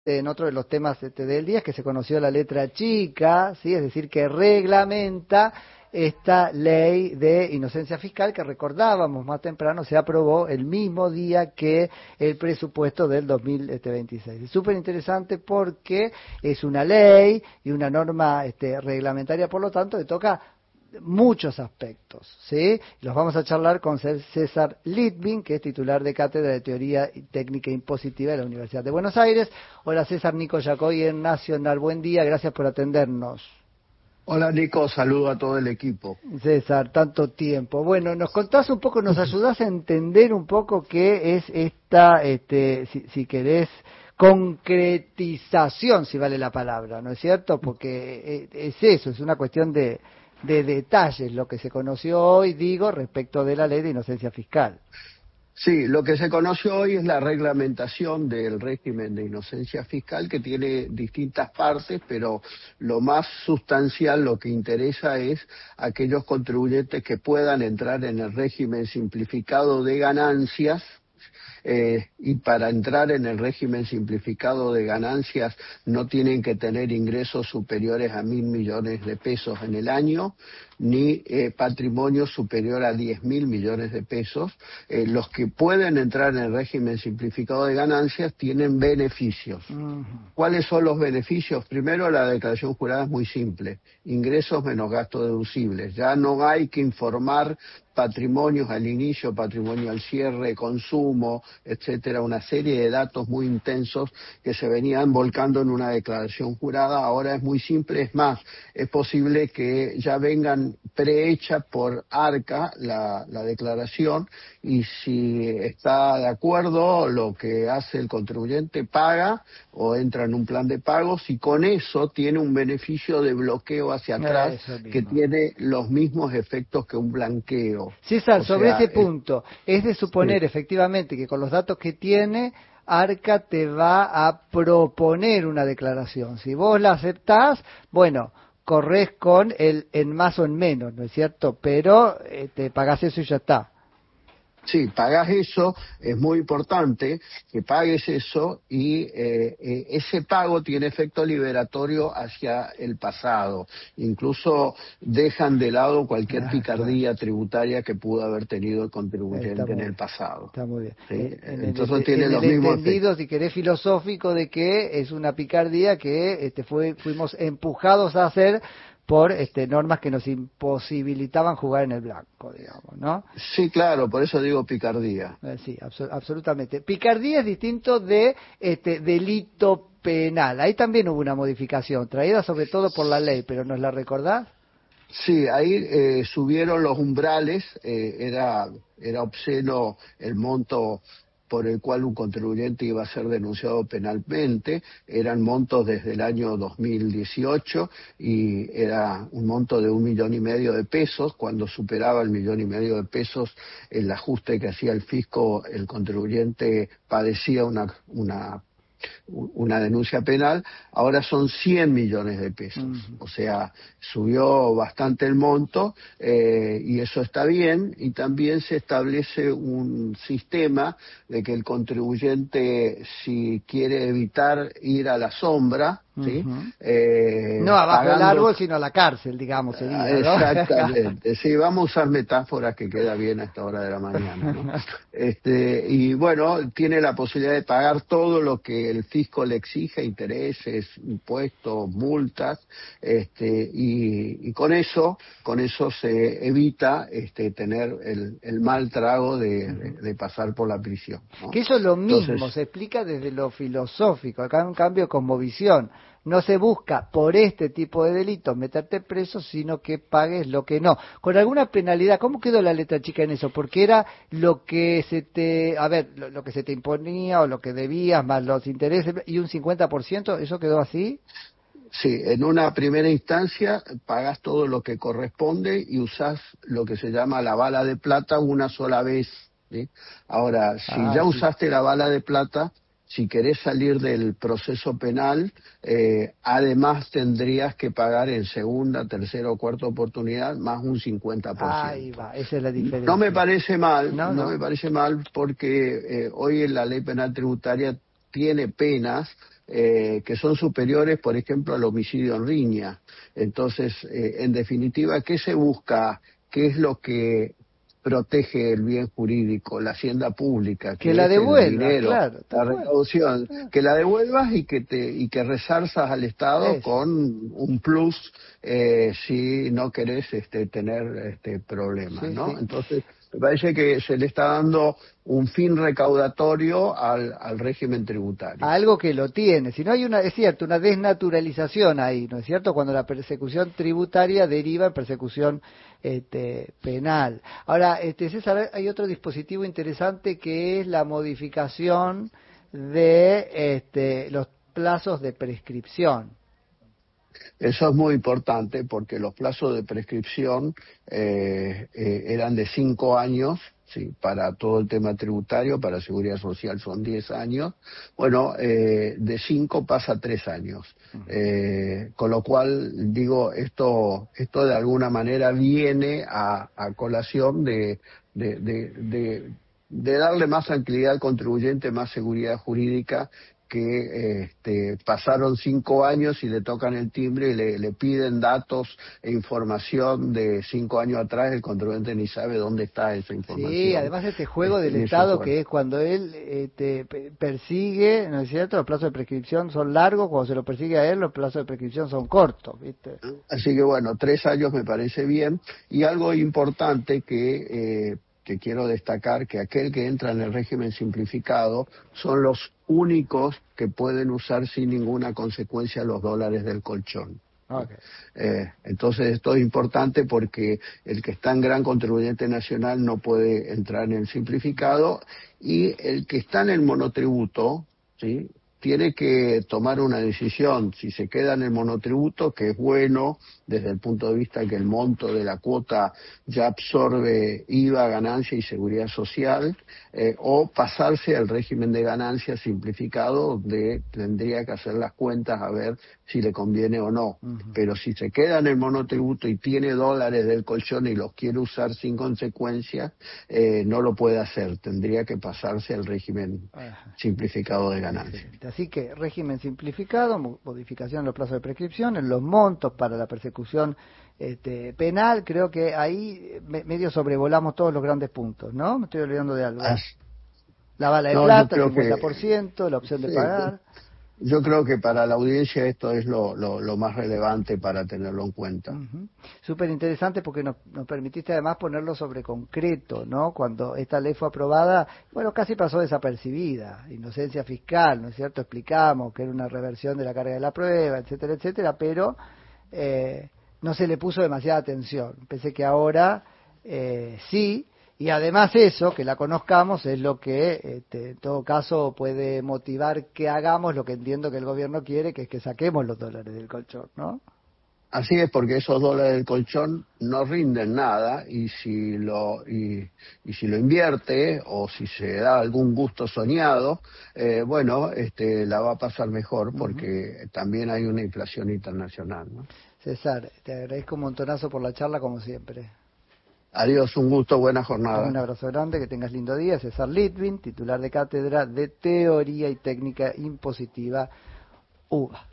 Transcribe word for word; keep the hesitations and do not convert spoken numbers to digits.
en otro de los temas este, del día, es que se conoció la letra chica, ¿sí? Es decir, que reglamenta esta ley de inocencia fiscal que recordábamos más temprano se aprobó el mismo día que el presupuesto del dos mil veintiséis. Es súper interesante porque es una ley y una norma este, reglamentaria, por lo tanto, que toca muchos aspectos, ¿sí? Los vamos a charlar con César Litvin, que es titular de Cátedra de Teoría Técnica Impositiva de la Universidad de Buenos Aires. Hola César, Nico Yacoy en Nacional. Buen día, gracias por atendernos. Hola Nico, saludo a todo el equipo. César, tanto tiempo. Bueno, nos contás un poco, nos ayudás a entender un poco qué es esta, este, si, si querés, concretización, si vale la palabra, ¿no es cierto? Porque es eso, es una cuestión de, de detalles, lo que se conoció hoy, digo, respecto de la ley de inocencia fiscal. Sí, lo que se conoció hoy es la reglamentación del régimen de inocencia fiscal, que tiene distintas partes, pero lo más sustancial, lo que interesa es aquellos contribuyentes que puedan entrar en el régimen simplificado de ganancias. Eh, y para entrar en el régimen simplificado de ganancias no tienen que tener ingresos superiores a mil millones de pesos en el año, ni eh, patrimonio superior a diez mil millones de pesos. Eh, los que pueden entrar en el régimen simplificado de ganancias tienen beneficios. Uh-huh. ¿Cuáles son los beneficios? Primero, la declaración jurada es muy simple: ingresos menos gastos deducibles. Ya no hay que informar patrimonios al inicio, patrimonio al cierre, consumo, etcétera, una serie de datos muy intensos que se venían volcando en una declaración jurada. Ahora es muy simple, es más, es posible que ya vengan prehecha por ARCA la, la declaración, y si está de acuerdo, lo que hace el contribuyente paga o entra en un plan de pagos, y con eso tiene un beneficio de bloqueo hacia atrás que tiene los mismos efectos que un blanqueo. César, o sobre sea, ese punto, es, es de suponer sí. efectivamente que con los datos que tiene, ARCA te va a proponer una declaración. Si vos la aceptás, bueno, corres con el en más o en menos, ¿no es cierto? Pero eh, te pagás eso y ya está. Sí, pagás eso, es muy importante que pagues eso, y eh, eh, ese pago tiene efecto liberatorio hacia el pasado. Incluso dejan de lado cualquier ah, picardía claro. tributaria que pudo haber tenido el contribuyente en el pasado. Está muy bien. ¿Sí? En Entonces el, tiene en los el mismos entendido, efectos. Si querés, filosófico de que es una picardía que este, fue, fuimos empujados a hacer por este, normas que nos imposibilitaban jugar en el blanco, digamos, ¿no? Sí, claro, por eso digo picardía. Eh, sí, abso- absolutamente. Picardía es distinto de este, delito penal. Ahí también hubo una modificación, traída sobre todo por la ley, pero ¿nos la recordás? Sí, ahí eh, subieron los umbrales, eh, era, era obsceno el monto por el cual un contribuyente iba a ser denunciado penalmente. Eran montos desde el año dos mil dieciocho y era un monto de un millón y medio de pesos. Cuando superaba el millón y medio de pesos, el ajuste que hacía el fisco, el contribuyente padecía una, una una denuncia penal. Ahora son cien millones de pesos. Uh-huh. O sea, subió bastante el monto, eh, y eso está bien, y también se establece un sistema de que el contribuyente, si quiere evitar ir a la sombra, ¿sí? Uh-huh. eh, no abajo pagando... del árbol, sino a la cárcel, digamos, sería, ¿no? Exactamente, sí, vamos a usar metáforas que queda bien a esta hora de la mañana, ¿no? Este, y bueno, tiene la posibilidad de pagar todo lo que el fisco le exige: intereses, impuestos, multas, este, y, y con eso, con eso se evita este, tener el, el mal trago de, de, de pasar por la prisión, ¿no? Que eso es lo mismo, Entonces, se explica desde lo filosófico, acá hay un cambio como visión. No se busca por este tipo de delitos meterte preso, sino que pagues lo que no. Con alguna penalidad, ¿cómo quedó la letra chica en eso? Porque era lo que se te, a ver, lo, lo que se te imponía o lo que debías más los intereses y un cincuenta por ciento, ¿eso quedó así? Sí, en una primera instancia pagas todo lo que corresponde y usás lo que se llama la bala de plata una sola vez, ¿sí? Ahora, si Ah, ya sí. usaste la bala de plata, si querés salir del proceso penal, eh, además tendrías que pagar en segunda, tercera o cuarta oportunidad más un cincuenta por ciento. Ahí va, esa es la diferencia. No me parece mal, no, no, no. me parece mal porque eh, hoy en la ley penal tributaria tiene penas eh, que son superiores, por ejemplo, al homicidio en riña. Entonces, eh, en definitiva, ¿qué se busca? ¿Qué es lo que protege el bien jurídico, la hacienda pública, Que que la es el devuelvas, dinero, claro, la tal cual. recaudación, Ah, que la devuelvas y que te y que resarzas al Estado eso. con un plus eh, si no querés este, tener este problemas, Sí, ¿no? sí. Entonces, me parece que se le está dando un fin recaudatorio al, al régimen tributario. A algo que lo tiene. Si no hay una, es cierto, una desnaturalización ahí, ¿no es cierto? Cuando la persecución tributaria deriva en persecución este, penal. Ahora, este, César, hay otro dispositivo interesante que es la modificación de este, los plazos de prescripción. Eso es muy importante porque los plazos de prescripción eh, eh, eran de cinco años, sí, para todo el tema tributario, para seguridad social son diez años. Bueno, eh, de cinco pasa a tres años. Eh, con lo cual, digo, esto, esto de alguna manera viene a, a colación de, de, de, de, de darle más tranquilidad al contribuyente, más seguridad jurídica, que este, pasaron cinco años y le tocan el timbre y le, le piden datos e información de cinco años atrás, el contribuyente ni sabe dónde está esa Sí, información. además este juego Este, del y eso es Estado bueno. que es cuando él este, pe- persigue, ¿no es cierto? Los plazos de prescripción son largos, cuando se lo persigue a él los plazos de prescripción son cortos, ¿viste? Así que bueno, tres años me parece bien. Y algo importante que, eh, que quiero destacar, que aquel que entra en el régimen simplificado son los únicos que pueden usar sin ninguna consecuencia los dólares del colchón. Okay. Eh, entonces esto es importante porque el que está en gran contribuyente nacional no puede entrar en el simplificado y el que está en el monotributo, ¿sí?, tiene que tomar una decisión si se queda en el monotributo, que es bueno desde el punto de vista que el monto de la cuota ya absorbe I V A, ganancia y seguridad social, eh, o pasarse al régimen de ganancia simplificado, donde tendría que hacer las cuentas a ver si le conviene o no. Uh-huh. Pero si se queda en el monotributo y tiene dólares del colchón y los quiere usar sin consecuencias, eh, no lo puede hacer, tendría que pasarse al régimen Ajá. simplificado de ganancia. Excelente. Así que régimen simplificado, modificación en los plazos de prescripción, en los montos para la persecución este, penal, creo que ahí me, medio sobrevolamos todos los grandes puntos, ¿no? Me estoy olvidando de algo. Ah, La bala de no, yo plata, el creo cincuenta que por ciento, la opción de sí, pagar. yo creo que para la audiencia esto es lo, lo, lo más relevante para tenerlo en cuenta. Uh-huh. Súper interesante porque nos, nos permitiste además ponerlo sobre concreto, ¿no? Cuando esta ley fue aprobada, bueno, casi pasó desapercibida, inocencia fiscal, ¿no es cierto? Explicamos que era una reversión de la carga de la prueba, etcétera, etcétera, pero eh, no se le puso demasiada atención. Pensé que ahora eh, sí. Y además eso, que la conozcamos, es lo que este, en todo caso puede motivar que hagamos lo que entiendo que el gobierno quiere, que es que saquemos los dólares del colchón, ¿no? Así es, porque esos dólares del colchón no rinden nada y si lo y, y si lo invierte o si se da algún gusto soñado, eh, bueno, este, la va a pasar mejor porque uh-huh. también hay una inflación internacional, ¿no? César, te agradezco un montonazo por la charla como siempre. Adiós, un gusto, buena jornada. Un abrazo grande, que tengas lindo día. César Litvin, titular de cátedra de Teoría y Técnica Impositiva U B A.